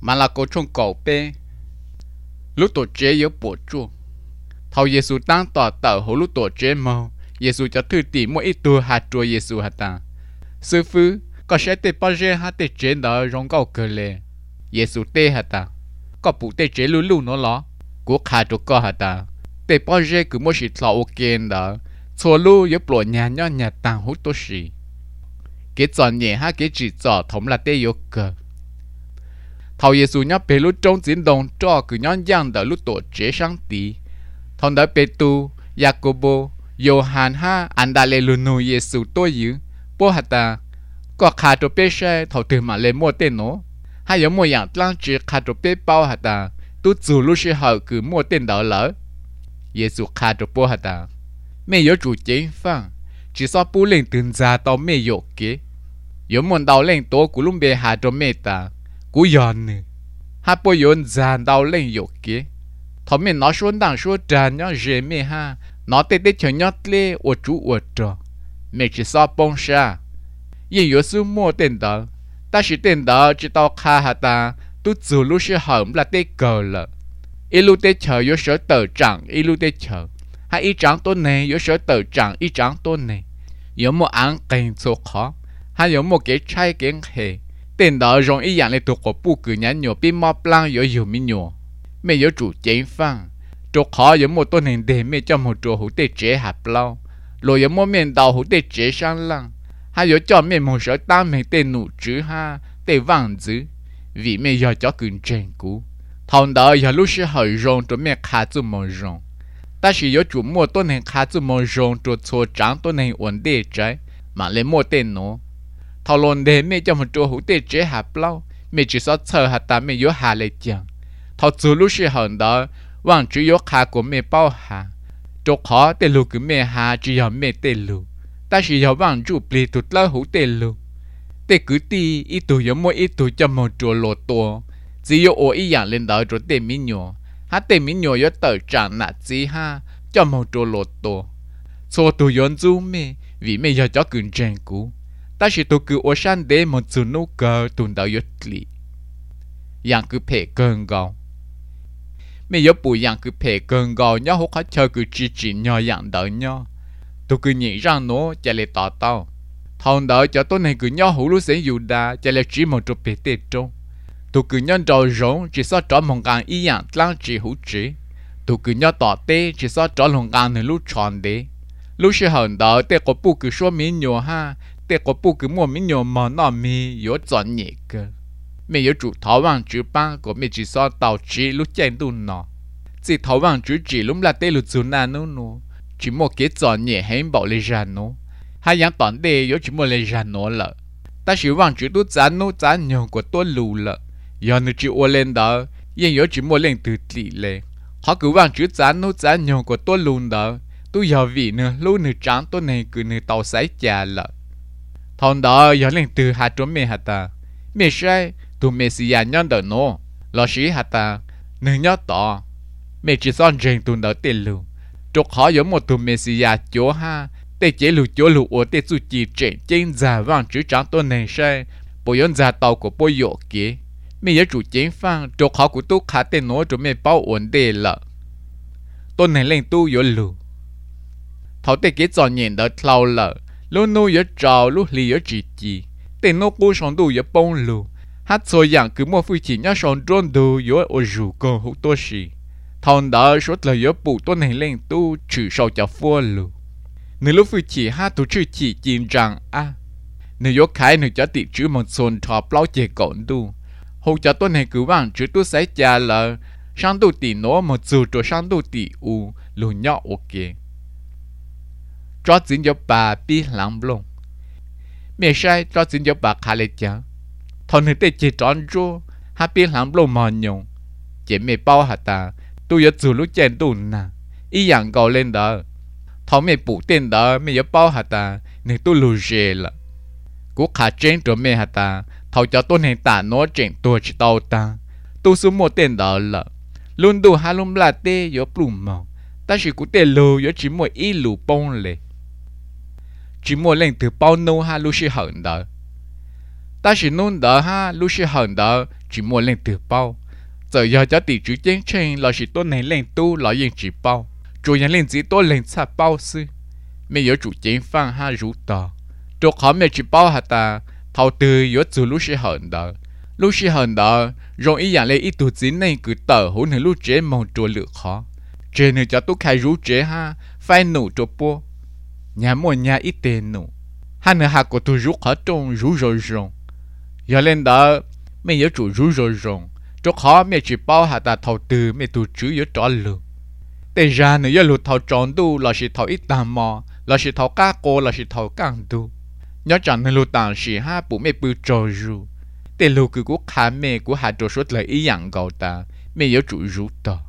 mà là cô trong cầu bê lúc tổ chế yếu bộ chua thầu Giêsu tăng tỏ tờ hồ lúc tổ chế màu Giêsu cho thư tỷ mỗi ít tuổi hạt chùa Giêsu hạt ta sư phụ có sẽ tê bao giờ hạt tê chế đó rong cầu cờ lệ Giêsu tê hạt ta có phụ tê chế lú lú nó ló của khá chùa có hạt ta tê bao giờ cứ mỗi sự thọ ok đó chùa lú yếu bộ nhà nhỏ nhà tàng hút tổ sĩ cái chọn nhẹ ha cái chỉ chọn thống là tê yếu cờ thầu Giêsu nhớ bé lúc trong chiến đồng cho cứ nhớ giang đỡ lúc tổ chế sáng tí thằng đỡ bé tu Jacobo Johann ha anh đã lên luôn nuôi Giêsu tôi dữ bố hạt ta có khá cho bé xe thầu từ mà lên mua tên nó hay giống mua dạng lang chỉ khá cho bé bao hạt ta tu dù lúc sẽ hở cứ mua tên đỡ lỡ Giêsu khá cho bố hạt ta mẹ yếu chủ chế phăng chỉ sao bố lên từng ra tao mẹ yếu kế yếu muốn đào lên tổ của lúc bé hạt cho mẹ ta cú giòn nè, ha bố yến giàn đào lên yok kia, thằng mình nói xuân đằng xuân tràn nhá dễ mẹ ha, nó tê tê chờ nhót lê ở chú ở trò, mẹ chỉ sao bông sa, yên yếu sư mua tiền đó, ta chỉ tiền đó chỉ tao kha hà ta, tu dù lúc sẽ hởm là tê cờ lợ, ít lúc tê chờ yếu sở tờ chẳng, ít lúc tê chờ, ha ít trắng tôn này yếu sở tờ chẳng ít trắng tôn này, yếu một ăn kèn số khó, ha yếu một cái chai kén hề tên đó rong ý dạng lên tụ của bu cử nhá nhiều bị mò plan yếu mi nhiều mẹ yếu chủ chén phăng chỗ khó yếu một tôn hình để mẹ cho một chỗ hữu tê chế hạt lao rồi yếu một miền đầu hữu tê chế sang lăng hay yếu cho mẹ một số tam mẹ tê nụ chữ ha tê vàng chữ vì mẹ yếu cho cứng chén cú thằng đó yếu lúc sẽ hỏi rong cho mẹ khá chú một rong ta chỉ yếu chủ một tôn hình khá chú một rong cho số trắng tôn hình ổn định trái mà lấy một tên nó thầu lồn đề mẹ cho một chỗ hữu tê chế hạt lâu mẹ chỉ sợ chờ hạt ta mẹ yếu hà lệ chẳng thầu chú lúc sẽ hận đó vàng chú yếu hà của mẹ bao hà chỗ khó tê lù cứ mẹ hà chỉ yếu mẹ tê lù ta chỉ yếu vàng chú bì tụt lâu hữu tê lù tê cứ ti ít tuổi yếu mỗi ít tuổi cho một chỗ lột tổ chỉ yếu ổ ý dạng lên đó chỗ tê mí nhỏ hát tê mí nhỏ yếu tờ chẳng nạ chỉ ha cho một chỗ lột tổ số tuổi yếu chú mẹ vì mẹ yếu cho cứng chèn cú ta chỉ tôi cứ ở sân để một số nô cờ tuần đầu yết lì, yang cứ phê cơn gạo, mấy yếu bùi yang cứ phê cơn gạo nhớ hốt hết chờ cứ chỉ nhỏ yang đỡ nhớ, tôi cứ nghĩ rằng nó chỉ là tao tao, thằng đỡ cho tôi này cứ nhớ hú lúc sẽ dù đa chỉ là chỉ một chút phê tết trong, tôi cứ nhớ trò rỗng chỉ sao trò mong càng ý yang lang chỉ hú chỉ, tôi cứ nhớ tỏ tê chỉ sao trò lòng càng này lúc tròn đế, lúc sẽ hận đỡ tê có bù cứ số miếng nhỏ ha. Tê có bù cứ mua mình nhiều mà nó mi yếu chọn nhẹ cơ mẹ yếu chủ tháo vàng chữ băng của mẹ chỉ so tàu chỉ lúc chạy đu nọ chỉ tháo vàng chữ chỉ lúc là tê lúc chun na nó chỉ một cái chọn nhẹ hay bảo lấy ra nó hai yang toàn đề yếu chỉ một lấy ra nó lợ ta chỉ vàng chữ tu chán nó chán nhiều của tôi lù lợ giờ nó chỉ ô lên đó yên yếu chỉ một lên từ tỷ lệ họ cứ vàng chữ chán nó chán nhiều của tôi lù đó tôi giờ vì nữa lúc nữa trắng tôi này cứ nữa tàu sấy chà lợ thằng đó giờ lên từ hạt trốn mẹ hạt ta mẹ sai tụi mẹ xì nhà nhân đỡ nó lo xí hạt ta nương nhớ tỏ mẹ chỉ son rèn tụi đỡ tiền lù trục họ giống một tụi mẹ xì nhà chỗ ha tê chế lù chỗ lù ở tê su chỉ trẻ trên già vàng chữ trắng tôi này sai bộ yon già tàu của bố dọ kia mẹ nhớ chủ chén phang trục họ của tôi khá tên nó tụi mẹ bao ổn đề lợ tôi này lên tu dọ lù thảo tê kế tròn nhện đỡ thâu lợ lúc nuôi yếu trào lúc lì yếu chỉ tên nó cố sống đủ yếu bông lù hát xôi dạng cứ mua phi chỉ nhá sống trôn đủ yếu ở rủ còn hữu tô xì thằng đó suốt lời yếu bù tôn này lên tu trừ sầu cho phua lù nếu lúc phi chỉ hát tu chữ chỉ chìm rằng nếu yếu khai nếu cho tị chữ một xôn thọp lau chè cổng tu hữu cho tôn này cứ vàng chữ tu sấy cha là sang tu tị nó một dù cho sang tu tị u lù nhỏ ok cho chính cho bà bi lăng blong mẹ sai cho chính cho bà khá lệ chả thằng này tê chỉ tròn ru ha bi lăng blong mòn nhung chỉ mẹ bao hạt ta tôi yếu dù lúc chen tu nà ý dạng gạo lên đó thằng mẹ phụ tên đó mẹ yếu bao hạt ta nên tôi lù dề là cú khá chen cho mẹ hạt ta thằng cho tôi này tả nó chen tôi chỉ tao ta tôi xuống một tên đó là luôn đủ hai lông là tê yếu plum màu ta chỉ cú tê lù yếu chỉ một ít lù bông lệ chỉ mua lên từ bao nô ha lu sĩ hận đó ta chỉ nôn đó ha lúc sẽ hận đó chỉ muốn lên từ bao giờ giờ cho tỷ chữ chiến tranh là chỉ tôi này lên tu là yên chỉ bao chủ nhân lên chỉ tôi lên xa bao sư mẹ có chủ chiến phang ha rú tờ chỗ khó mẹ chỉ bao hả ta thầu từ có từ lúc sẽ hận đó rồi ý dạng lấy ít tụ chính này cứ tờ hỗn hợp lúc chế mong trôi lửa khó trên này cho tôi khai rú chế ha phải nụ cho po nhà mua nhà ít tiền nụ hai nữa hạt của tôi rú khó trong rú rồi giờ lên đó mẹ có chủ rú rồi chỗ khó mẹ chỉ bao hả ta thầu từ mẹ tụ chữ có trò lửa để ra nữa lụt thầu tròn tu là chỉ thầu ít tàm mò là chỉ thầu cá cô là chỉ thầu càng tu nhớ chẳng nên lụt tàng chỉ ha bố mẹ bự trò ru để lụt cứ cố khá mẹ của hạt trò suốt lời ý dạng gầu ta mẹ có chủ rú tờ